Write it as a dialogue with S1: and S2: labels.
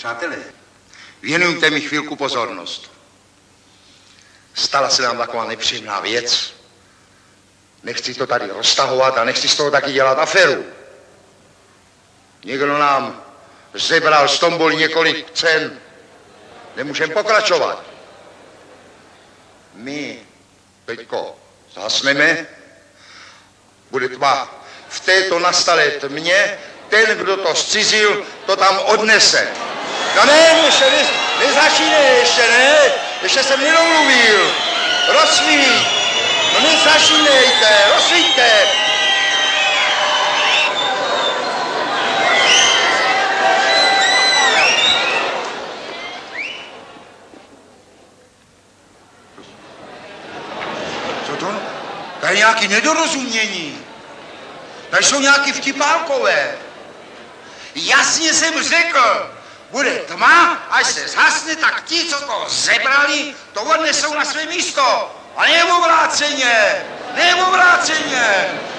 S1: Přátelé, věnujte mi chvilku pozornost. Stala se nám taková nepříjemná věc. Nechci to tady roztahovat a nechci z toho taky dělat aferu. Někdo nám zebral z tomboly několik cen. Nemůžeme pokračovat. My teďko zhasneme, bude tma. V této nastalé tmě ten, kdo to zcizil, to tam odnese. No ne, ještě nezačínej, ještě ne, ještě jsem nedomluvil. Rozsvít, no nezačínejte, rozsvíťte. Co to? Tady nějaké nedorozumění. Tady jsou nějaký vtipálkové. Jasně jsem řekl, bude tma, až se zhasne, tak ti, co to zebrali, to odnesou na své místo. A ne obráceně, ne obráceně.